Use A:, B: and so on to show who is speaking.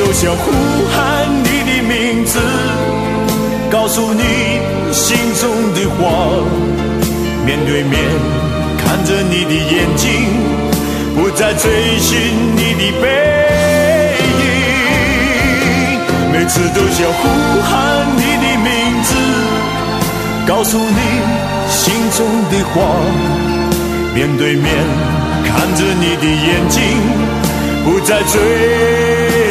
A: 都想呼喊你的名字，告诉你心中的话，面对面看着你的眼睛，不再追寻你的背影。每次都想呼喊你的名字，告诉你心中的话，面对面看着你的眼睛，不再追